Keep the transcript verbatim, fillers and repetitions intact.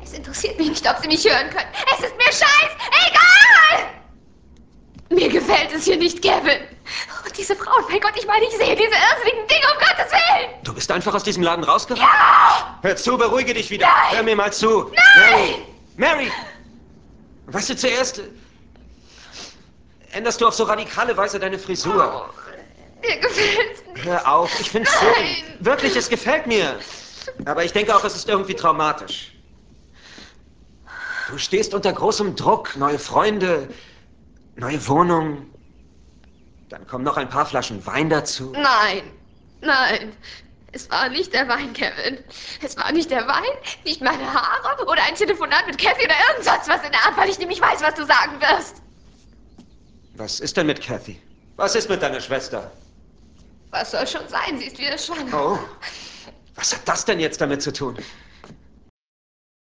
Es interessiert mich nicht, ob Sie mich hören können. Es ist mir scheißegal! Mir gefällt es hier nicht, Kevin. Und diese Frauen, mein Gott, ich meine, ich sehe diese irrsinnigen Dinge, um Gottes Willen! Du bist einfach aus diesem Laden rausgerannt? Ja! Hör zu, beruhige dich wieder. Nein! Hör mir mal zu. Nein! Mary! Mary! Weißt du, zuerst änderst du auf so radikale Weise deine Frisur. Oh, mir gefällt's nicht. Hör auf, ich find's schön. Wirklich, es gefällt mir. Aber ich denke auch, es ist irgendwie traumatisch. Du stehst unter großem Druck. Neue Freunde, neue Wohnung. Dann kommen noch ein paar Flaschen Wein dazu. Nein, nein. Es war nicht der Wein, Kevin. Es war nicht der Wein, nicht meine Haare oder ein Telefonat mit Kathy oder irgend sonst was in der Art, weil ich nämlich weiß, was du sagen wirst. Was ist denn mit Kathy? Was ist mit deiner Schwester? Was soll schon sein? Sie ist wieder schwanger. Oh, was hat das denn jetzt damit zu tun?